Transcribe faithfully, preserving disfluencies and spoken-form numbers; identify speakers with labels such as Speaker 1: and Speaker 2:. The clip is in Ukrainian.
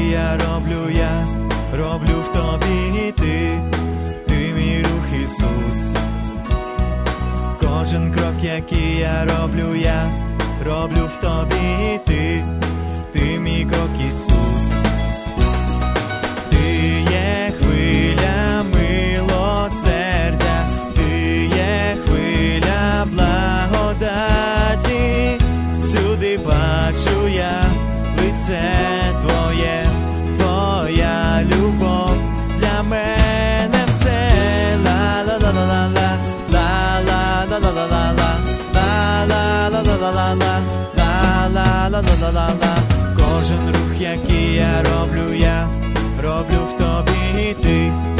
Speaker 1: я роблю, я роблю в тобі і ти, ти мій рух, Ісус. Кожен крок, який я роблю, я роблю в тобі і ти, ти мій крок, Ісус. Ти є хвиля милосердя, ти є хвиля благодаті, всюди бачу я лице Твоє, Твоя любов для мене все. Ла-ла-ла-ла-ла, ла-ла-ла-ла-ла-ла, ла-ла-ла-ла-ла-ла, ла-ла-ла-ла-ла-ла. Кожен рух, який я роблю, я роблю в тобі і ти,